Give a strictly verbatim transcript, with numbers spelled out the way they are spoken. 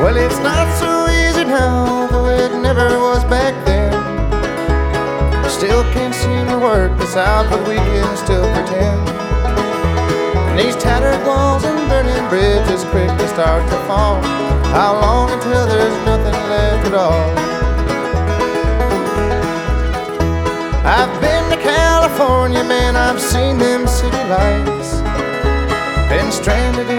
Well, it's not so easy now, though it never was back then. Still can't seem to work this out, but we can still pretend. And these tattered walls and burning bridges quickly start to fall. How long until there's nothing left at all? I've been to California, man, I've seen them city lights. Been stranded in